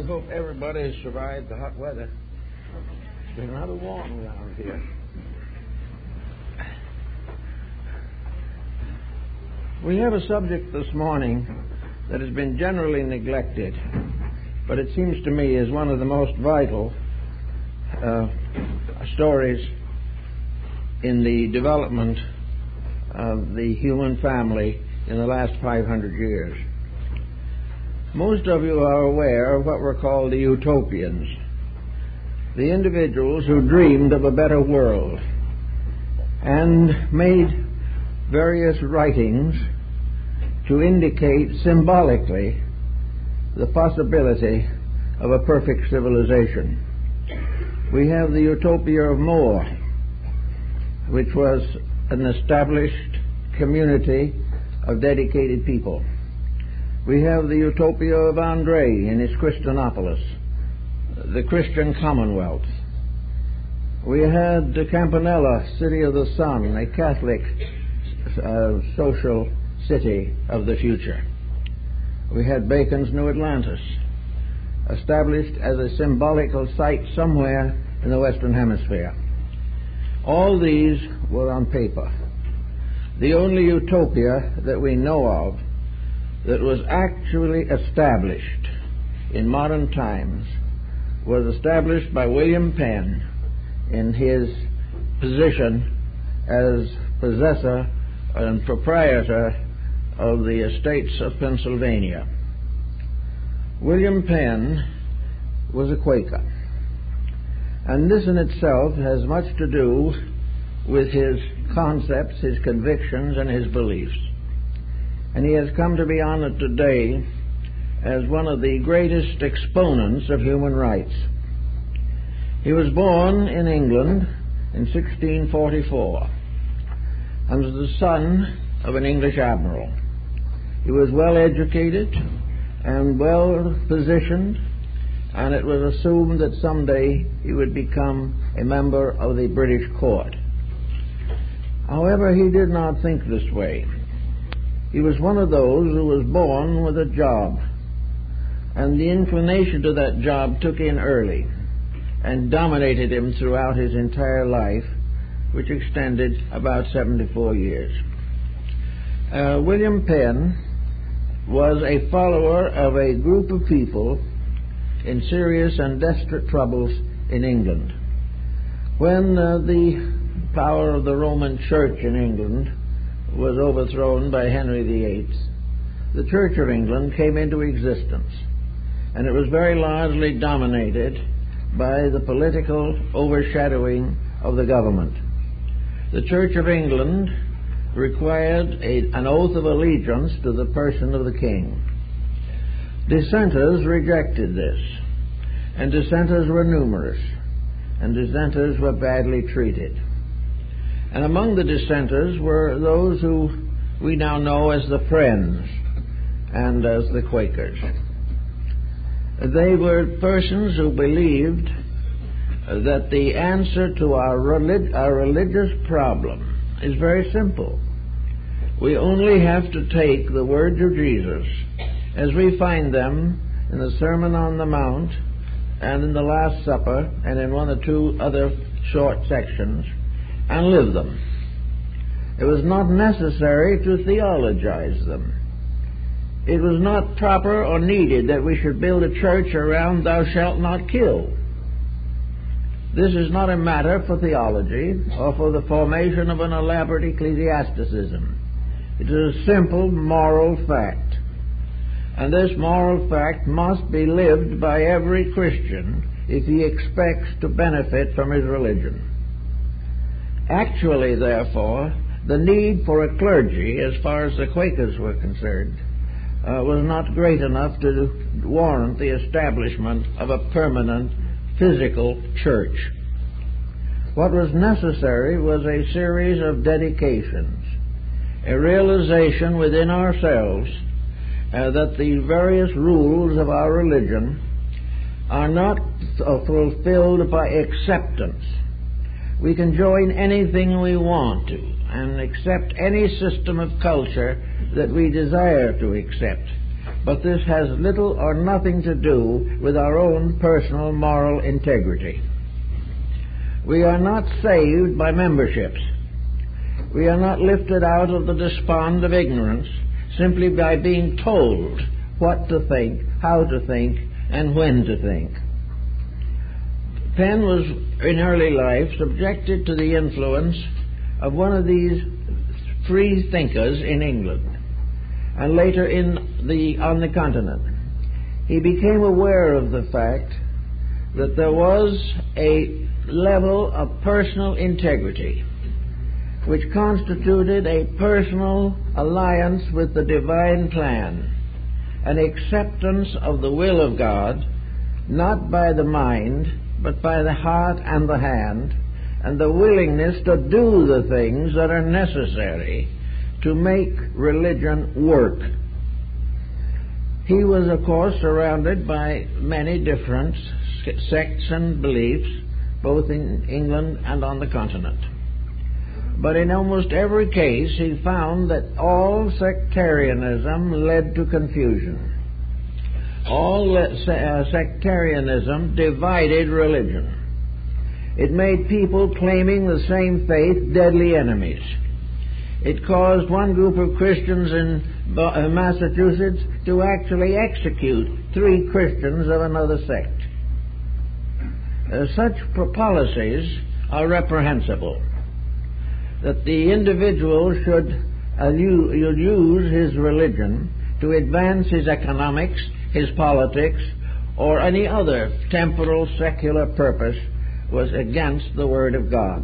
hope everybody has survived the hot weather. It's been rather warm around here. We have a subject this morning that has been generally neglected, but it seems to me is one of the most vital stories in the development of the human family in the last 500 years. Most of you are aware of what were called the utopians, the individuals who dreamed of a better world and made various writings to indicate symbolically the possibility of a perfect civilization. We have the utopia of More, which was an established community of dedicated people. We have the utopia of Andre in his Christianopolis, the Christian Commonwealth. We had the Campanella, City of the Sun, a Catholic social city of the future. We had Bacon's New Atlantis, established as a symbolical site somewhere in the Western Hemisphere. All these were on paper. The only utopia that we know of that was actually established in modern times was established by William Penn in his position as possessor and proprietor of the estates of Pennsylvania. William Penn was a Quaker, and this in itself has much to do with his concepts, his convictions, and his beliefs. And he has come to be honored today as one of the greatest exponents of human rights. He was born in England in 1644 and was the son of an English admiral. He was well educated and well positioned, and it was assumed that someday he would become a member of the British court. However, he did not think this way. He was one of those who was born with a job, and the inclination to that job took in early and dominated him throughout his entire life, which extended about 74 years. William Penn was a follower of a group of people in serious and desperate troubles in England. When the power of the Roman Church in England was overthrown by Henry VIII, the Church of England came into existence, and it was very largely dominated by the political overshadowing of the government. The Church of England required an oath of allegiance to the person of the king. Dissenters rejected this, and dissenters were numerous, and dissenters were badly treated. And among the dissenters were those who we now know as the Friends and as the Quakers. They were persons who believed that the answer to our religious problem is very simple. We only have to take the words of Jesus as we find them in the Sermon on the Mount and in the Last Supper and in one or two other short sections and live them. It was not necessary to theologize them. It was not proper or needed that we should build a church around "thou shalt not kill." This is not a matter for theology or for the formation of an elaborate ecclesiasticism. It is a simple moral fact. And this moral fact must be lived by every Christian if he expects to benefit from his religion. Actually, therefore, the need for a clergy, as far as the Quakers were concerned, was not great enough to warrant the establishment of a permanent physical church. What was necessary was a series of dedications, a realization within ourselves that the various rules of our religion are not fulfilled by acceptance. We can join anything we want to and accept any system of culture that we desire to accept. but this has little or nothing to do with our own personal moral integrity. We are not saved by memberships. We are not lifted out of the despond of ignorance simply by being told what to think, how to think, and when to think. Penn was, in early life, subjected to the influence of one of these free thinkers in England, and later on the continent. He became aware of the fact that there was a level of personal integrity which constituted a personal alliance with the divine plan, an acceptance of the will of God, not by the mind, but by the heart and the hand, and the willingness to do the things that are necessary to make religion work. He was, of course, surrounded by many different sects and beliefs, both in England and on the continent. But in almost every case, he found that all sectarianism led to confusion. All sectarianism divided religion. It made people claiming the same faith deadly enemies. It caused one group of Christians in Massachusetts to actually execute 3 Christians of another sect. Such policies are reprehensible. That the individual should use his religion to advance his economics, his politics, or any other temporal secular purpose was against the Word of God.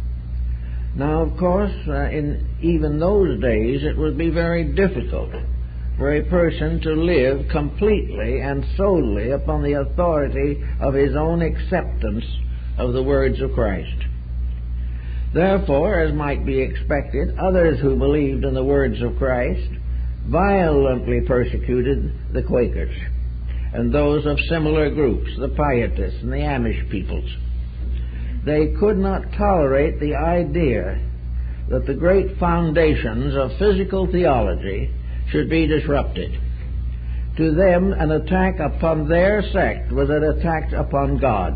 Now, of course, in even those days, it would be very difficult for a person to live completely and solely upon the authority of his own acceptance of the words of Christ. Therefore, as might be expected, others who believed in the words of Christ violently persecuted the Quakers and those of similar groups, the Pietists and the Amish peoples. They could not tolerate the idea that the great foundations of physical theology should be disrupted. To them, an attack upon their sect was an attack upon God.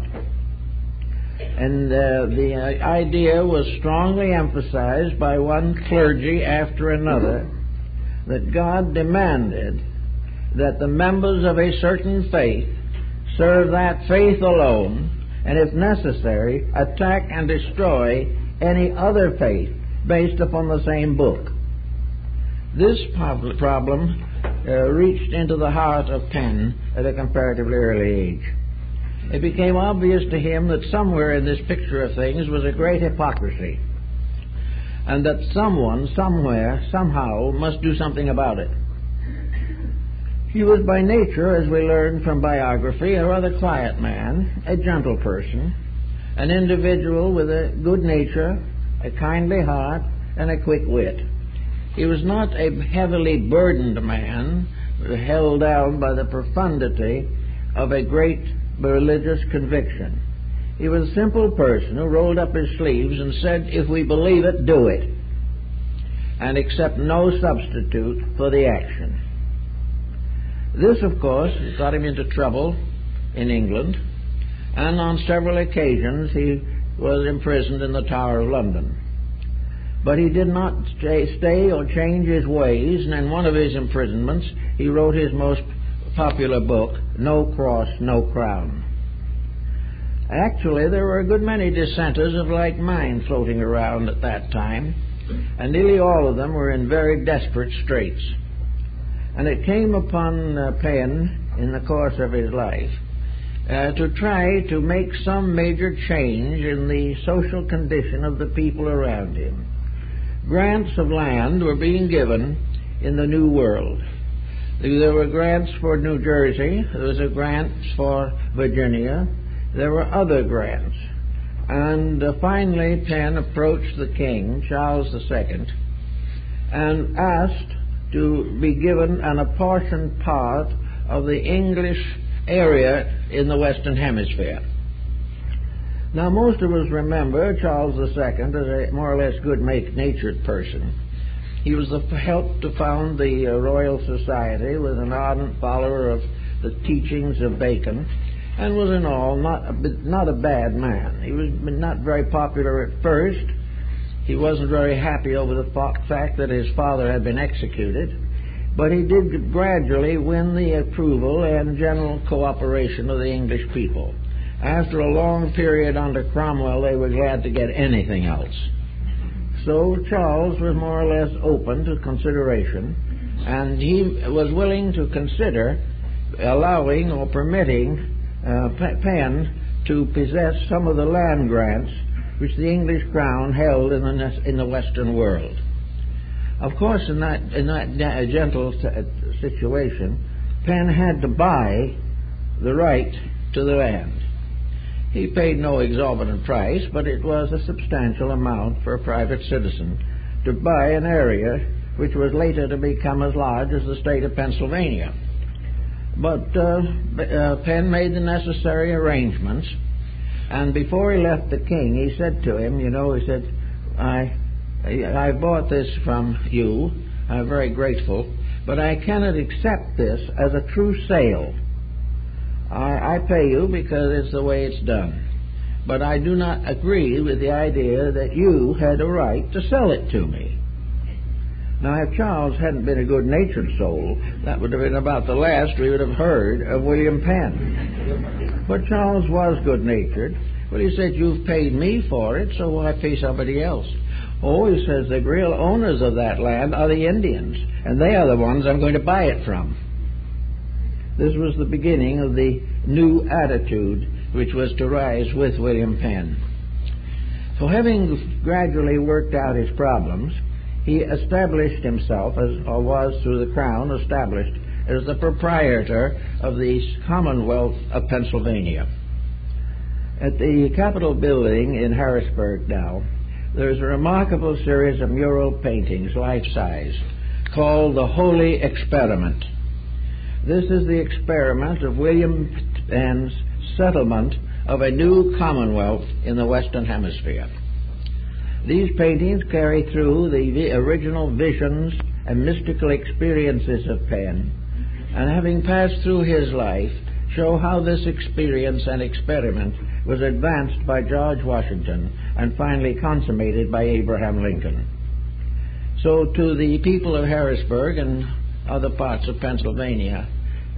And the idea was strongly emphasized by one clergy after another that God demanded that the members of a certain faith serve that faith alone, and if necessary, attack and destroy any other faith based upon the same book. This problem reached into the heart of Penn at a comparatively early age. It became obvious to him that somewhere in this picture of things was a great hypocrisy, and that someone, somewhere, somehow, must do something about it. He was by nature, as we learn from biography, a rather quiet man, a gentle person, an individual with a good nature, a kindly heart, and a quick wit. He was not a heavily burdened man, held down by the profundity of a great religious conviction. He was a simple person who rolled up his sleeves and said, if we believe it, do it, and accept no substitute for the action. This, of course, got him into trouble in England, and on several occasions he was imprisoned in the Tower of London. But he did not stay or change his ways, and in one of his imprisonments he wrote his most popular book, No Cross, No Crown. Actually, there were a good many dissenters of like mind floating around at that time, and nearly all of them were in very desperate straits. And it came upon Penn in the course of his life to try to make some major change in the social condition of the people around him. Grants of land were being given in the New World. There were grants for New Jersey, there was a grant for Virginia, there were other grants. And finally Penn approached the king, Charles II, and asked to be given an apportioned part of the English area in the Western Hemisphere. Now, most of us remember Charles II as a more or less good-natured person, He was helped to found the Royal Society, was an ardent follower of the teachings of Bacon, and was in all not a bad man. He was not very popular at first. He wasn't very happy over the fact that his father had been executed, but he did gradually win the approval and general cooperation of the English people. After a long period under Cromwell, they were glad to get anything else. So Charles was more or less open to consideration, and he was willing to consider allowing or permitting Penn to possess some of the land grants which the English crown held in the Western world. Of course, in that gentle situation, Penn had to buy the right to the land. He paid no exorbitant price, but it was a substantial amount for a private citizen to buy an area which was later to become as large as the state of Pennsylvania. But Penn made the necessary arrangements, and before he left the king, he said to him, he said, I bought this from you. I'm very grateful, but I cannot accept this as a true sale. I pay you because it's the way it's done. But I do not agree with the idea that you had a right to sell it to me. Now, if Charles hadn't been a good-natured soul, that would have been about the last we would have heard of William Penn. But Charles was good-natured. Well, he said, you've paid me for it, so why pay somebody else? Oh, he says, the real owners of that land are the Indians, and they are the ones I'm going to buy it from. This was the beginning of the new attitude which was to rise with William Penn. So having gradually worked out his problems, he established himself, or was through the Crown established, as the proprietor of the Commonwealth of Pennsylvania. At the Capitol building in Harrisburg now, there's a remarkable series of mural paintings, life-size, called The Holy Experiment. This is the experiment of William Penn's settlement of a new commonwealth in the Western Hemisphere. These paintings carry through the original visions and mystical experiences of Penn, and having passed through his life, show how this experience and experiment was advanced by George Washington and finally consummated by Abraham Lincoln. So to the people of Harrisburg and other parts of Pennsylvania,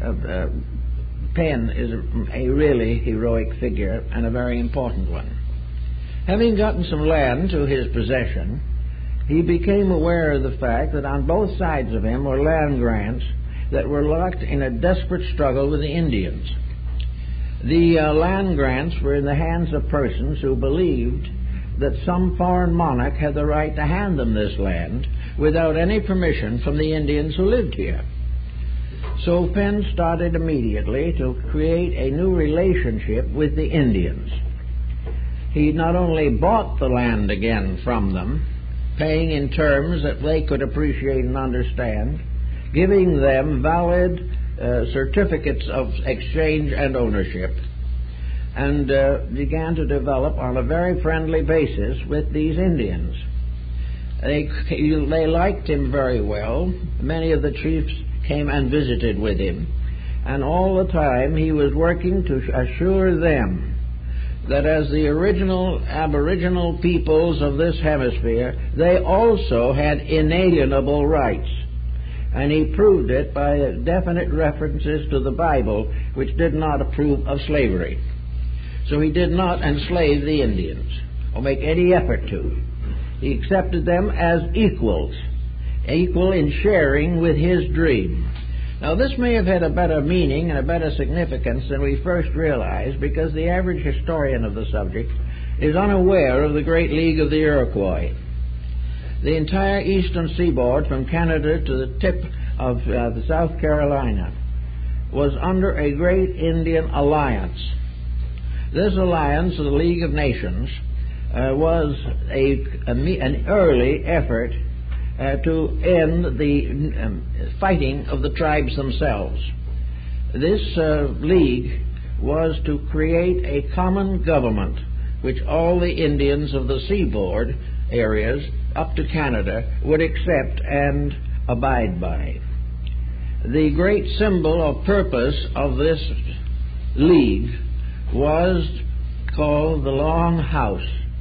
Penn is a really heroic figure and a very important one. Having gotten some land to his possession, he became aware of the fact that on both sides of him were land grants that were locked in a desperate struggle with the Indians. The land grants were in the hands of persons who believed that some foreign monarch had the right to hand them this land without any permission from the Indians who lived here. So Penn started immediately to create a new relationship with the Indians. He not only bought the land again from them, paying in terms that they could appreciate and understand, giving them valid certificates of exchange and ownership, and began to develop on a very friendly basis with these Indians. They liked him very well. Many of the chiefs came and visited with him, and all the time he was working to assure them that as the original aboriginal peoples of this hemisphere, they also had inalienable rights. And he proved it by definite references to the Bible, which did not approve of slavery. So he did not enslave the Indians or make any effort to. He accepted them as equals, equal in sharing with his dream. Now, this may have had a better meaning and a better significance than we first realized, because the average historian of the subject is unaware of the Great League of the Iroquois. The entire eastern seaboard from Canada to the tip of South Carolina was under a great Indian alliance. This alliance, the League of Nations, was an early effort to end the fighting of the tribes themselves. This league was to create a common government which all the Indians of the seaboard areas up to Canada would accept and abide by. The great symbol or purpose of this league was called the Long House,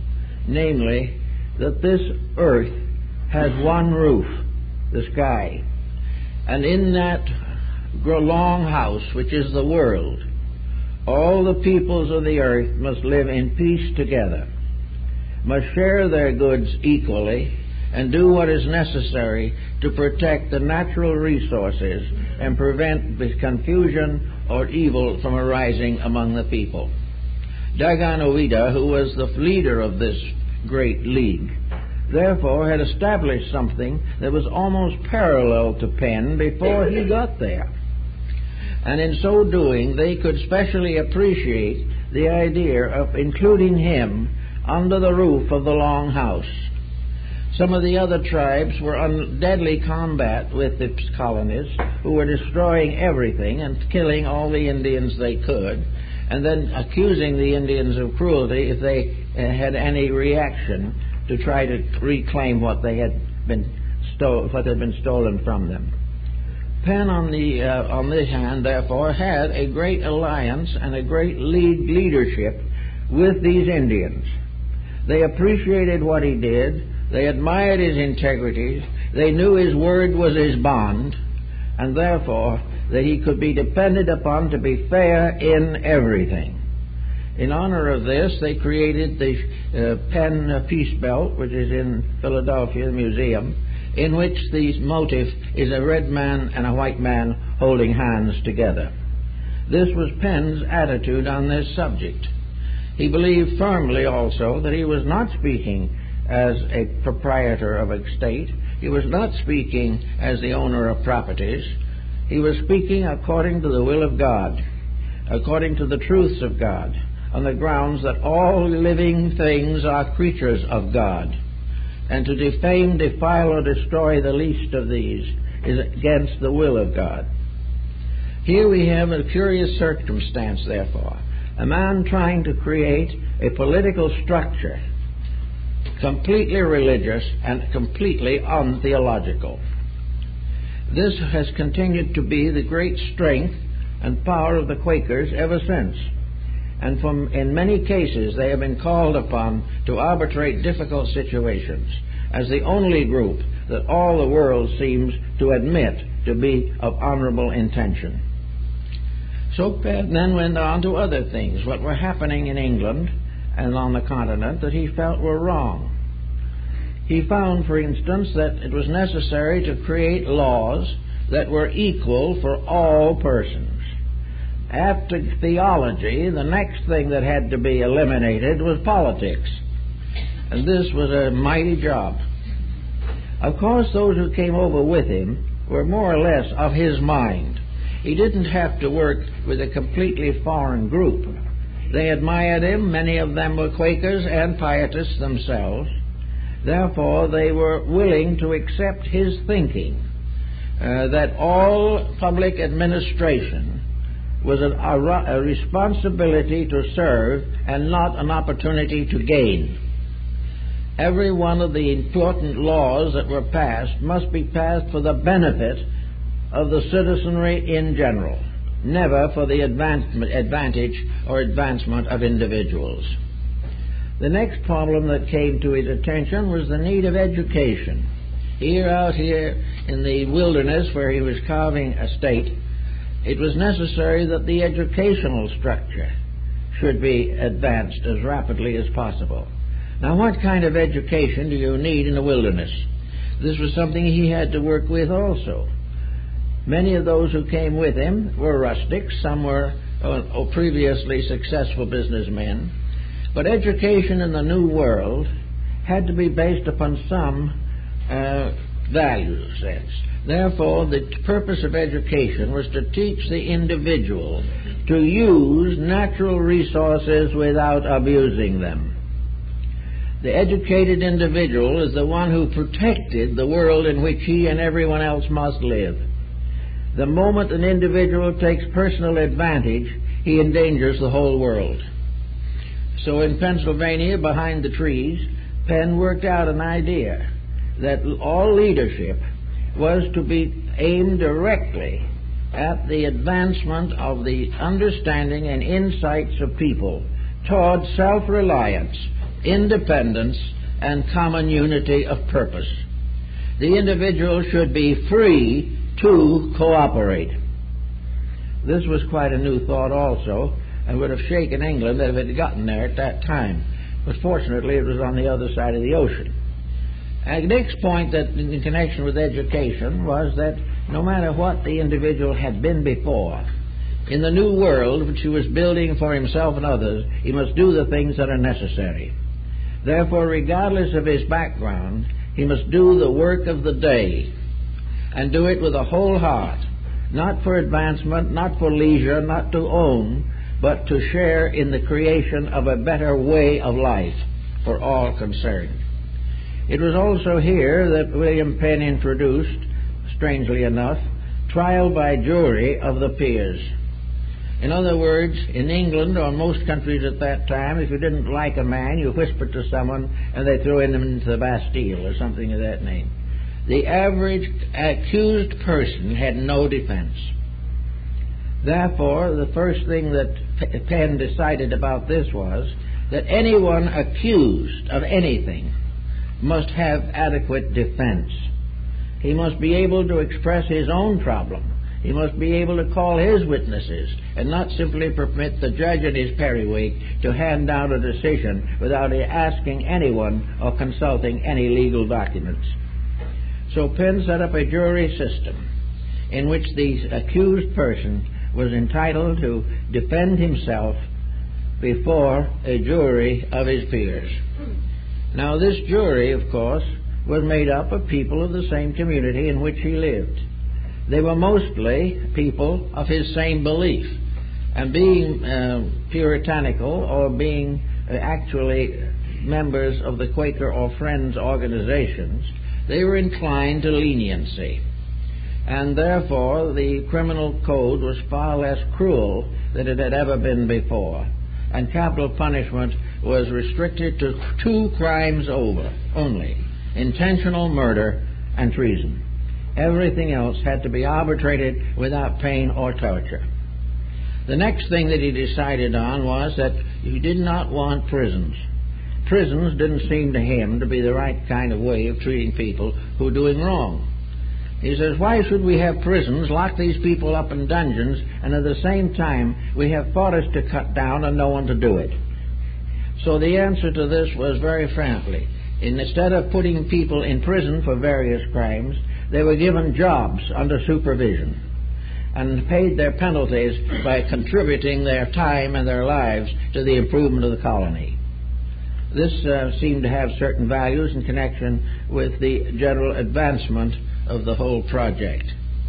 namely that this earth has one roof, the sky, and in that long house, which is the world, all the peoples of the earth must live in peace together, must share their goods equally, and do what is necessary to protect the natural resources and prevent the confusion or evil from arising among the people. Dagan Owida, who was the leader of this great league, therefore had established something that was almost parallel to Penn before he got there. And in so doing, they could specially appreciate the idea of including him under the roof of the Long House. Some of the other tribes were in deadly combat with the colonists, who were destroying everything and killing all the Indians they could, and then accusing the Indians of cruelty if they had any reaction to try to reclaim what they had been stolen from them. Penn, on this hand, therefore, had a great alliance and a great leadership with these Indians. They appreciated what he did. They admired his integrity. They knew his word was his bond, and therefore that he could be depended upon to be fair in everything. In honor of this, they created the Penn Peace Belt, which is in Philadelphia, the museum, in which the motif is a red man and a white man holding hands together. This was Penn's attitude on this subject. He believed firmly also that he was not speaking as a proprietor of a state. He was not speaking as the owner of properties. He was speaking according to the will of God, according to the truths of God, on the grounds that all living things are creatures of God, and to defame, defile, or destroy the least of these is against the will of God. Here we have a curious circumstance, therefore. A man trying to create a political structure completely religious and completely untheological. This has continued to be the great strength and power of the Quakers ever since. And in many cases they have been called upon to arbitrate difficult situations as the only group that all the world seems to admit to be of honorable intention. So Penn then went on to other things, what were happening in England and on the continent that he felt were wrong. He found, for instance, that it was necessary to create laws that were equal for all persons. After theology, the next thing that had to be eliminated was politics. And this was a mighty job. Of course, those who came over with him were more or less of his mind. He didn't have to work with a completely foreign group. They admired him. Many of them were Quakers and Pietists themselves. Therefore, they were willing to accept his thinking that all public administration was a responsibility to serve and not an opportunity to gain. Every one of the important laws that were passed must be passed for the benefit of the citizenry in general, never for the advantage or advancement of individuals. The next problem that came to his attention was the need of education. Out here in the wilderness where he was carving a state, it was necessary that the educational structure should be advanced as rapidly as possible. Now, what kind of education do you need in the wilderness? This was something he had to work with also. Many of those who came with him were rustics. Some were previously successful businessmen. But education in the New World had to be based upon some value sense. Therefore, the purpose of education was to teach the individual to use natural resources without abusing them. The educated individual is the one who protected the world in which he and everyone else must live. The moment an individual takes personal advantage, he endangers the whole world. So in Pennsylvania, behind the trees, Penn worked out an idea that all leadership was to be aimed directly at the advancement of the understanding and insights of people toward self-reliance, independence, and common unity of purpose. The individual should be free to cooperate. This was quite a new thought also, and would have shaken England if it had gotten there at that time. But fortunately, it was on the other side of the ocean. And Dick's point that in connection with education was that no matter what the individual had been before, in the new world which he was building for himself and others, he must do the things that are necessary. Therefore, regardless of his background, he must do the work of the day, and do it with a whole heart, not for advancement, not for leisure, not to own, but to share in the creation of a better way of life for all concerned. It was also here that William Penn introduced, strangely enough, trial by jury of the peers. In other words, in England or most countries at that time, if you didn't like a man, you whispered to someone and they threw him into the Bastille or something of that name. The average accused person had no defense. Therefore, the first thing that Penn decided about this was that anyone accused of anything must have adequate defense. He must be able to express his own problem. He must be able to call his witnesses and not simply permit the judge and his periwig to hand down a decision without asking anyone or consulting any legal documents. So Penn set up a jury system in which the accused person was entitled to defend himself before a jury of his peers. Now, this jury, of course, was made up of people of the same community in which he lived. They were mostly people of his same belief, and being puritanical or being actually members of the Quaker or Friends organizations, they were inclined to leniency. And therefore, the criminal code was far less cruel than it had ever been before. And capital punishment was restricted to 2 crimes only: intentional murder and treason. Everything else had to be arbitrated without pain or torture. The next thing that he decided on was that he did not want prisons. Prisons didn't seem to him to be the right kind of way of treating people who were doing wrong. He says, why should we have prisons, lock these people up in dungeons, and at the same time we have forests to cut down and no one to do it? So the answer to this was very frankly, instead of putting people in prison for various crimes, they were given jobs under supervision and paid their penalties by contributing their time and their lives to the improvement of the colony. This seemed to have certain values in connection with the general advancement of the whole project.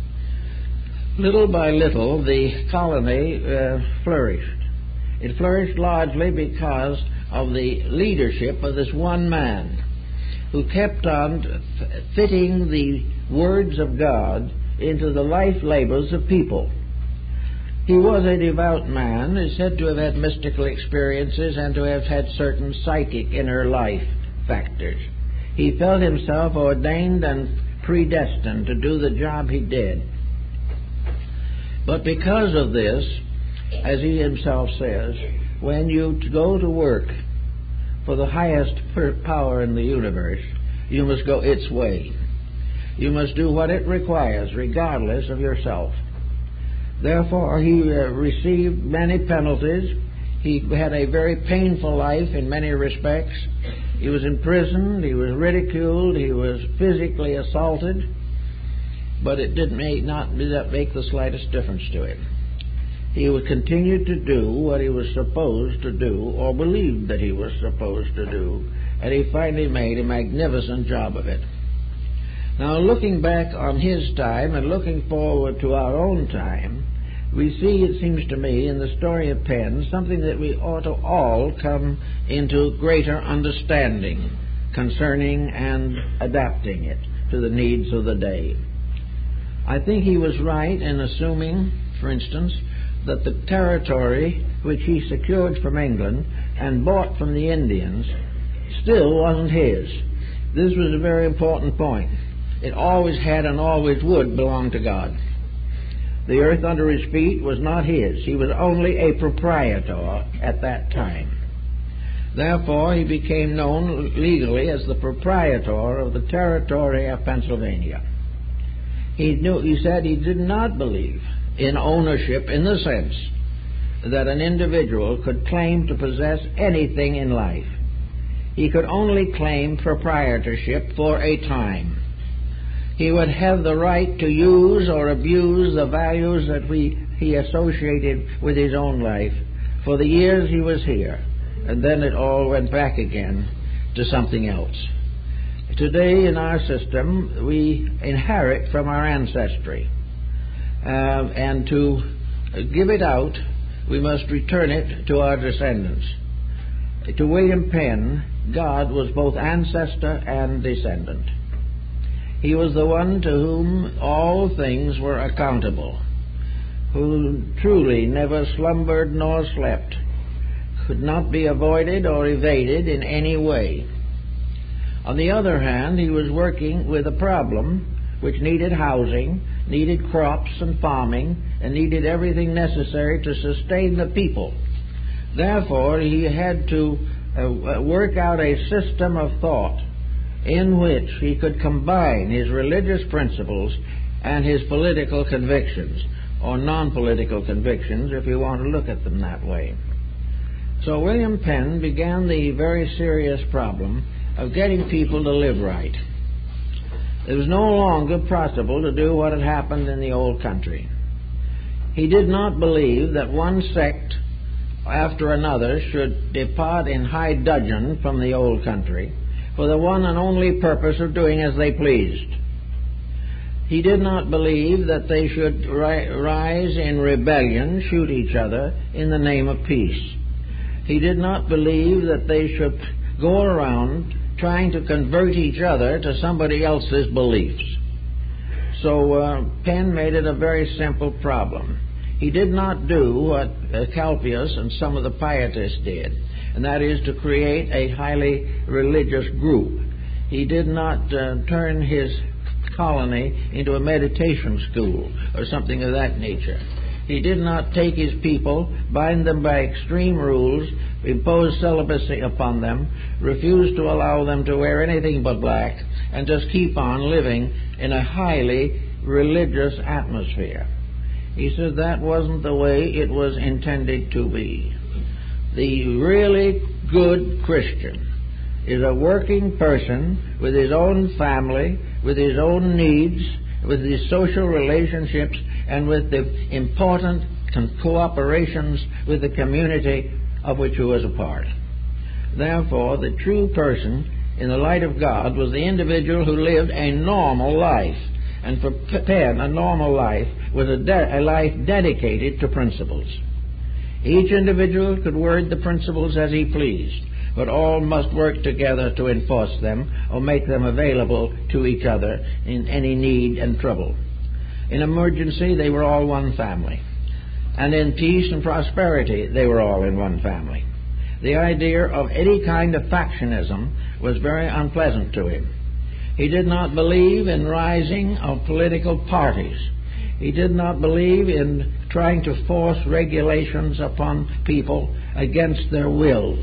Little by little, the colony flourished. It flourished largely because of the leadership of this one man who kept on fitting the words of God into the life labors of people. He was a devout man, is said to have had mystical experiences and to have had certain psychic inner life factors. He felt himself ordained and predestined to do the job he did. But because of this, as he himself says, when you go to work for the highest power in the universe, you must go its way. You must do what it requires, regardless of yourself. Therefore, he received many penalties. He had a very painful life in many respects. He was imprisoned, he was ridiculed, he was physically assaulted, but it did not make the slightest difference to him. He would continue to do what he was supposed to do, or believed that he was supposed to do, and he finally made a magnificent job of it. Now, looking back on his time and looking forward to our own time, we see, it seems to me, in the story of Penn, something that we ought to all come into greater understanding concerning and adapting it to the needs of the day. I think he was right in assuming, for instance, that the territory which he secured from England and bought from the Indians still wasn't his. This was a very important point. It always had and always would belong to God. The earth under his feet was not his. He was only a proprietor at that time. Therefore, he became known legally as the proprietor of the territory of Pennsylvania. He said he did not believe in ownership in the sense that an individual could claim to possess anything in life. He could only claim proprietorship for a time. He would have the right to use or abuse the values that he associated with his own life for the years he was here, and then it all went back again to something else. Today in our system, we inherit from our ancestry, and to give it out, we must return it to our descendants. To William Penn, God was both ancestor and descendant. He was the one to whom all things were accountable, who truly never slumbered nor slept, could not be avoided or evaded in any way. On the other hand, he was working with a problem which needed housing, needed crops and farming, and needed everything necessary to sustain the people. Therefore, he had to work out a system of thought in which he could combine his religious principles and his political convictions, or non-political convictions, if you want to look at them that way. So William Penn began the very serious problem of getting people to live right. It was no longer possible to do what had happened in the old country. He did not believe that one sect after another should depart in high dudgeon from the old country for the one and only purpose of doing as they pleased. He did not believe that they should rise in rebellion, shoot each other in the name of peace. He did not believe that they should go around trying to convert each other to somebody else's beliefs. So Penn made it a very simple problem. He did not do what Calpius and some of the pietists did, and that is to create a highly religious group. He did not turn his colony into a meditation school or something of that nature. He did not take his people, bind them by extreme rules, impose celibacy upon them, refuse to allow them to wear anything but black, and just keep on living in a highly religious atmosphere. He said that wasn't the way it was intended to be. The really good Christian is a working person with his own family, with his own needs, with his social relationships, and with the important cooperations with the community of which he was a part. Therefore, the true person in the light of God was the individual who lived a normal life. And for Penn, a normal life was a life dedicated to principles. Each individual could word the principles as he pleased, but all must work together to enforce them or make them available to each other in any need and trouble. In emergency, they were all one family. And in peace and prosperity, they were all in one family. The idea of any kind of factionism was very unpleasant to him. He did not believe in rising of political parties. He did not believe in trying to force regulations upon people against their wills.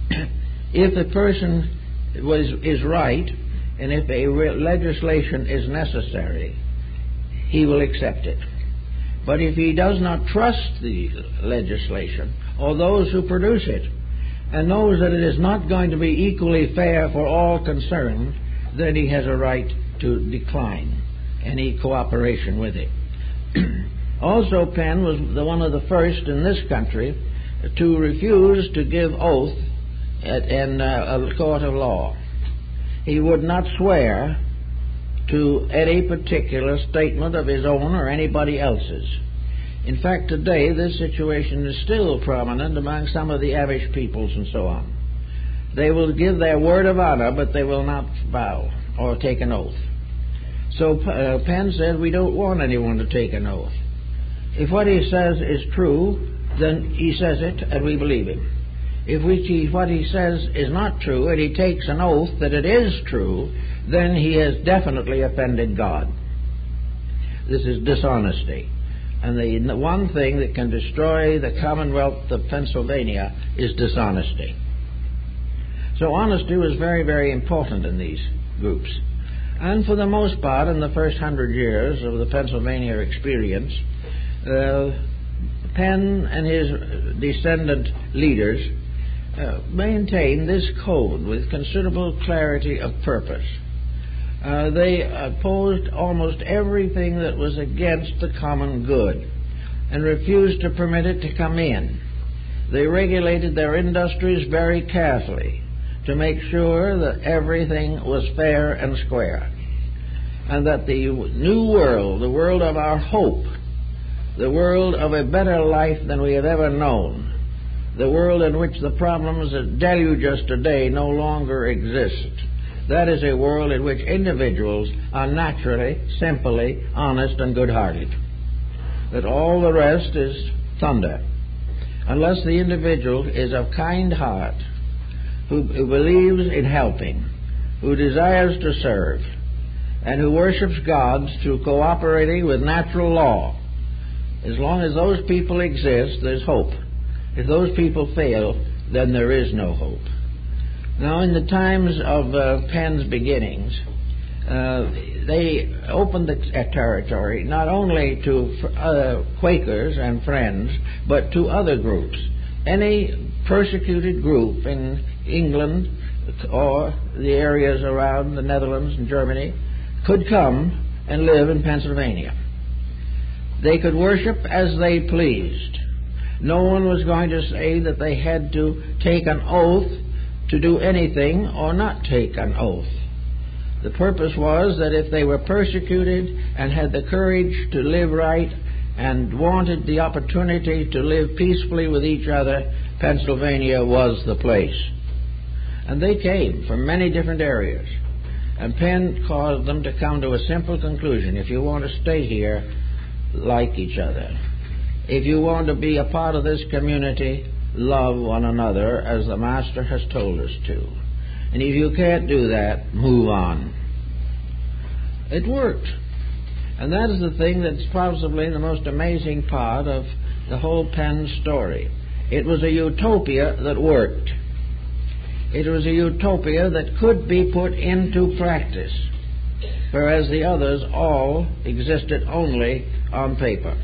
If a person is right, and if a legislation is necessary, he will accept it. But if he does not trust the legislation or those who produce it, and knows that it is not going to be equally fair for all concerned, then he has a right to decline any cooperation with it. Also, Penn was one of the first in this country to refuse to give oath in a court of law. He would not swear to any particular statement of his own or anybody else's. In fact, today this situation is still prominent among some of the Amish peoples and so on. They will give their word of honor, but they will not vow or take an oath. So Penn said, we don't want anyone to take an oath. If what he says is true, then he says it and we believe him. if what he says is not true and he takes an oath that it is true, then he has definitely offended God. This is dishonesty. And the one thing that can destroy the Commonwealth of Pennsylvania is dishonesty. So honesty was very, very important in these groups. And for the most part, in the first 100 years of the Pennsylvania experience, Penn and his descendant leaders maintained this code with considerable clarity of purpose. They opposed almost everything that was against the common good and refused to permit it to come in. They regulated their industries very carefully to make sure that everything was fair and square, and that the new world, the world of our hope, the world of a better life than we have ever known, the world in which the problems that deluge us today no longer exist, that is a world in which individuals are naturally, simply, honest and good-hearted. That all the rest is thunder. Unless the individual is of kind heart, who believes in helping, who desires to serve, and who worships God through cooperating with natural law. As long as those people exist, there's hope. If those people fail, then there is no hope. Now, in the times of Penn's beginnings, they opened the territory not only to Quakers and Friends, but to other groups. Any persecuted group in England or the areas around the Netherlands and Germany could come and live in Pennsylvania. They could worship as they pleased. No one was going to say that they had to take an oath to do anything or not take an oath. The purpose was that if they were persecuted and had the courage to live right and wanted the opportunity to live peacefully with each other, Pennsylvania was the place. And they came from many different areas. And Penn caused them to come to a simple conclusion. If you want to stay here, like each other. If you want to be a part of this community, love one another as the Master has told us to. And if you can't do that, move on. It worked. And that is the thing that's possibly the most amazing part of the whole Penn story. It was a utopia that worked. It was a utopia that could be put into practice, whereas the others all existed only on paper.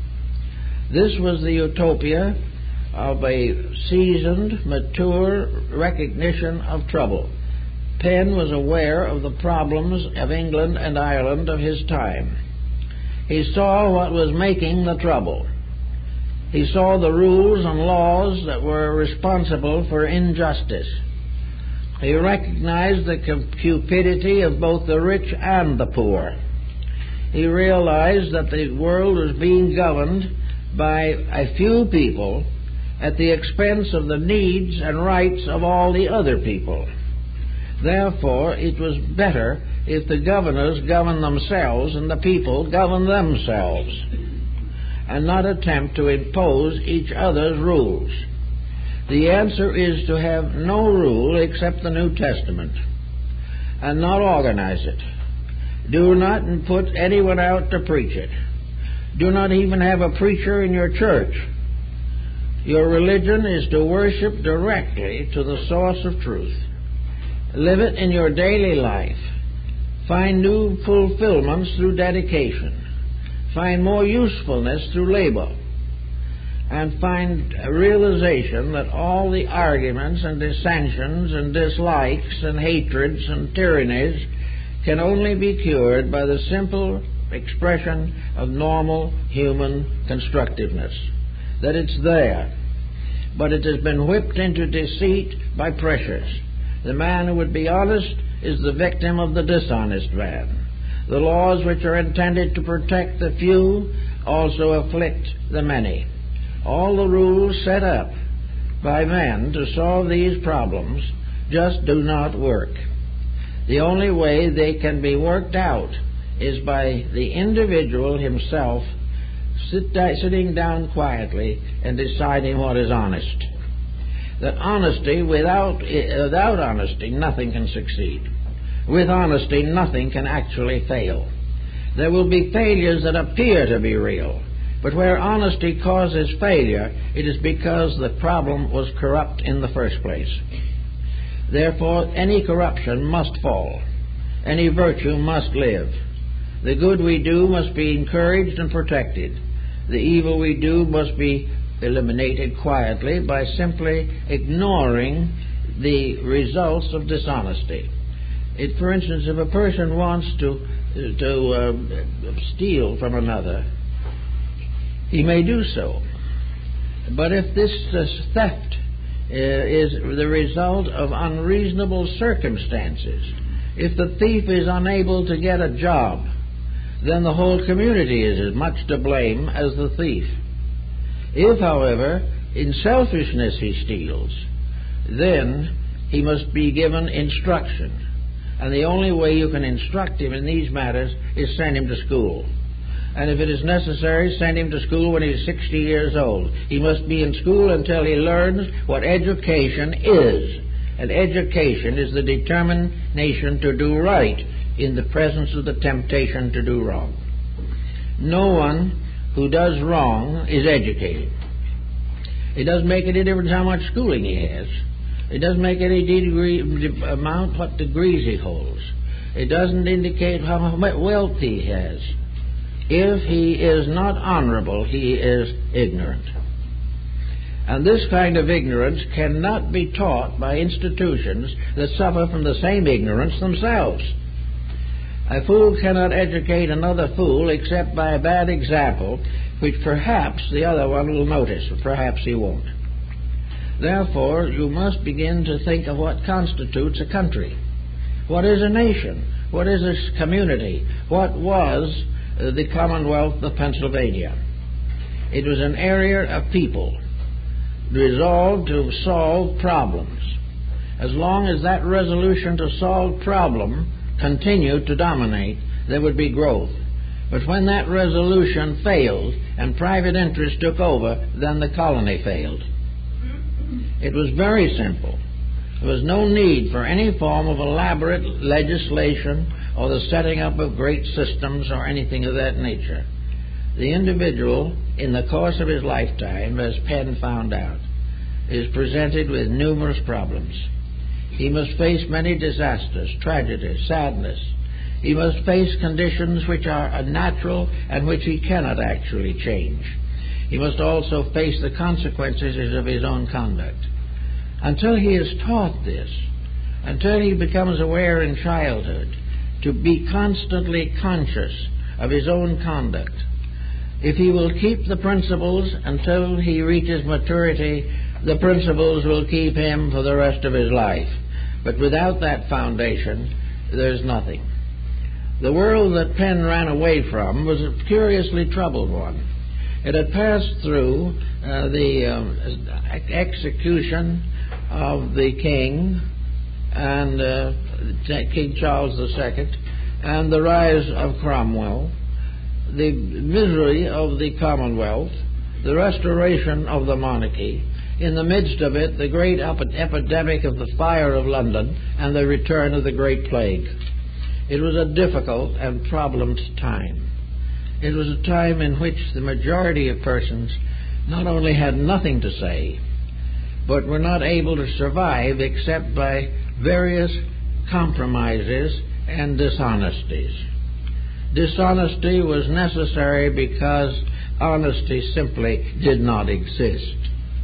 This was the utopia of a seasoned, mature recognition of trouble. Penn was aware of the problems of England and Ireland of his time. He saw what was making the trouble. He saw the rules and laws that were responsible for injustice. He recognized the cupidity of both the rich and the poor. He realized that the world was being governed by a few people at the expense of the needs and rights of all the other people. Therefore, it was better if the governors governed themselves and the people governed themselves, and not attempt to impose each other's rules. The answer is to have no rule except the New Testament, and not organize it. Do not put anyone out to preach it. Do not even have a preacher in your church. Your religion is to worship directly to the source of truth. Live it in your daily life. Find new fulfillments through dedication. Find more usefulness through labor. And find a realization that all the arguments and dissensions and dislikes and hatreds and tyrannies can only be cured by the simple expression of normal human constructiveness. That it's there, but it has been whipped into deceit by pressures. The man who would be honest is the victim of the dishonest man. The laws which are intended to protect the few also afflict the many. All the rules set up by men to solve these problems just do not work. The only way they can be worked out is by the individual himself sitting down quietly and deciding what is honest. that honesty, without honesty, nothing can succeed. With honesty, nothing can actually fail. There will be failures that appear to be real, but where honesty causes failure, it is because the problem was corrupt in the first place. Therefore, any corruption must fall. Any virtue must live. The good we do must be encouraged and protected. The evil we do must be eliminated quietly by simply ignoring the results of dishonesty. For instance, if a person wants to steal from another, he may do so. But if this theft is the result of unreasonable circumstances, if the thief is unable to get a job, then the whole community is as much to blame as the thief. If, however, in selfishness he steals, then he must be given instruction. And the only way you can instruct him in these matters is send him to school. And if it is necessary, send him to school when he's 60 years old. He must be in school until he learns what education is. And education is the determination to do right in the presence of the temptation to do wrong. No one who does wrong is educated. It doesn't make any difference how much schooling he has. It doesn't make any amount what degrees he holds. It doesn't indicate how much wealth he has. If he is not honorable, he is ignorant. And this kind of ignorance cannot be taught by institutions that suffer from the same ignorance themselves. A fool cannot educate another fool except by a bad example, which perhaps the other one will notice, or perhaps he won't. Therefore, you must begin to think of what constitutes a country. What is a nation? What is a community? What was the Commonwealth of Pennsylvania? It was an area of people resolved to solve problems. As long as that resolution to solve problem continued to dominate, there would be growth. But when that resolution failed and private interest took over, then the colony failed. It was very simple. There was no need for any form of elaborate legislation or the setting up of great systems or anything of that nature. The individual, in the course of his lifetime, as Penn found out, is presented with numerous problems. He must face many disasters, tragedies, sadness. He must face conditions which are unnatural and which he cannot actually change. He must also face the consequences of his own conduct. Until he is taught this, until he becomes aware in childhood to be constantly conscious of his own conduct, if he will keep the principles until he reaches maturity, the principles will keep him for the rest of his life. But without that foundation, there's nothing. The world that Penn ran away from was a curiously troubled one. It had passed through the execution of the king and King Charles II, and the rise of Cromwell, the misery of the Commonwealth, the restoration of the monarchy, in the midst of it, the great epidemic of the fire of London and the return of the Great Plague. It was a difficult and problemed time. It was a time in which the majority of persons not only had nothing to say, but were not able to survive except by various compromises and dishonesties. Dishonesty was necessary because honesty simply did not exist.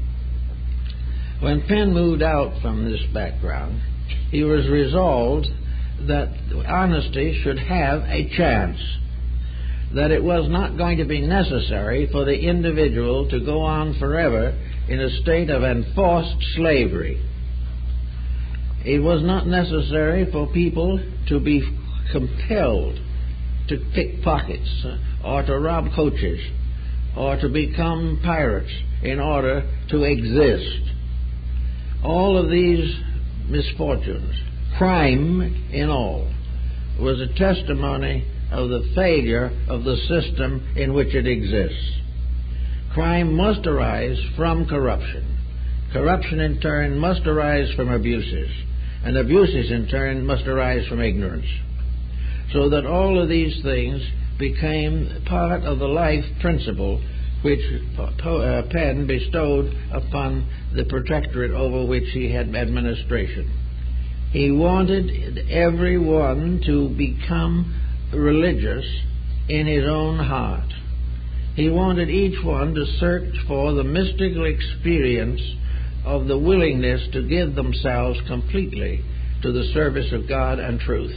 When Penn moved out from this background, he was resolved that honesty should have a chance, that it was not going to be necessary for the individual to go on forever in a state of enforced slavery. It was not necessary for people to be compelled to pick pockets or to rob coaches or to become pirates in order to exist. All of these misfortunes, crime in all, was a testimony of the failure of the system in which it exists. Crime must arise from corruption. Corruption, in turn, must arise from abuses, and abuses, in turn, must arise from ignorance. So that all of these things became part of the life principle which Penn bestowed upon the protectorate over which he had administration. He wanted everyone to become religious in his own heart. He wanted each one to search for the mystical experience of the willingness to give themselves completely to the service of God and truth.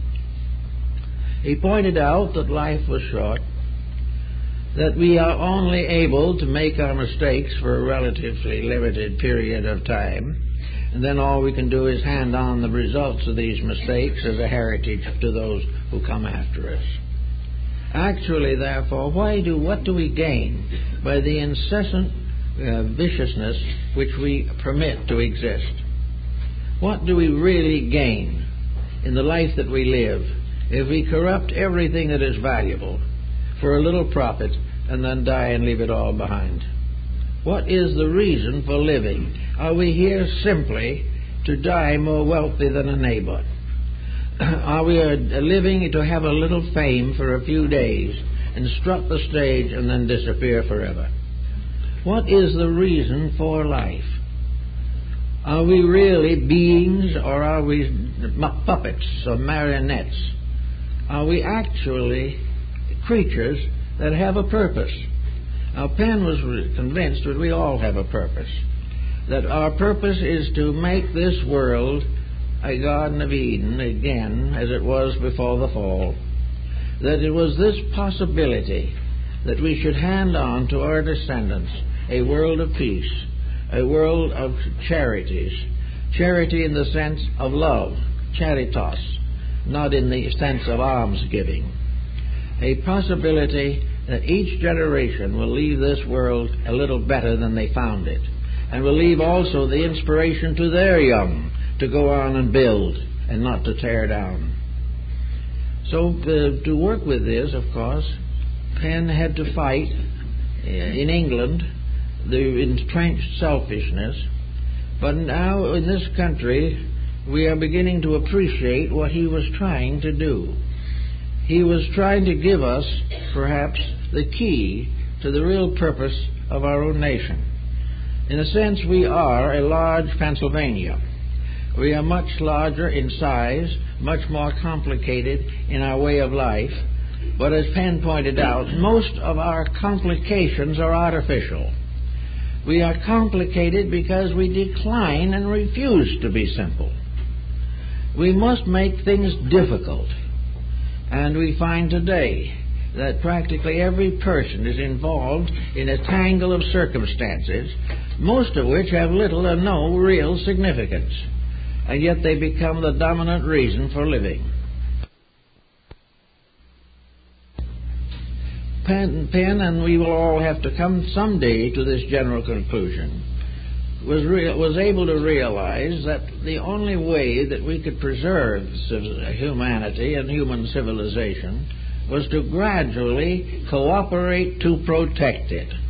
He pointed out that life was short, that we are only able to make our mistakes for a relatively limited period of time, and then all we can do is hand on the results of these mistakes as a heritage to those who come after us. Actually, therefore, what do we gain by the incessant viciousness which we permit to exist? What do we really gain in the life that we live if we corrupt everything that is valuable for a little profit and then die and leave it all behind? What is the reason for living? Are we here simply to die more wealthy than a neighbor? Are we living to have a little fame for a few days and strut the stage and then disappear forever? What is the reason for life? Are we really beings, or are we puppets or marionettes? Are we actually creatures that have a purpose? Now, Penn was convinced that we all have a purpose, that our purpose is to make this world a Garden of Eden again as it was before the fall, that it was this possibility that we should hand on to our descendants a world of peace, a world of charities, charity in the sense of love, charitas, not in the sense of almsgiving, a possibility that each generation will leave this world a little better than they found it, and will leave also the inspiration to their young to go on and build and not to tear down. So to work with this, of course, Penn had to fight in England the entrenched selfishness, but now in this country we are beginning to appreciate what he was trying to do. He was trying to give us, perhaps, the key to the real purpose of our own nation. In a sense, we are a large Pennsylvania. We are much larger in size, much more complicated in our way of life, but as Penn pointed out, most of our complications are artificial. We are complicated because we decline and refuse to be simple. We must make things difficult. And we find today that practically every person is involved in a tangle of circumstances, most of which have little or no real significance, and yet they become the dominant reason for living. Penn, and we will all have to come someday to this general conclusion, was able to realize that the only way that we could preserve humanity and human civilization was to gradually cooperate to protect it.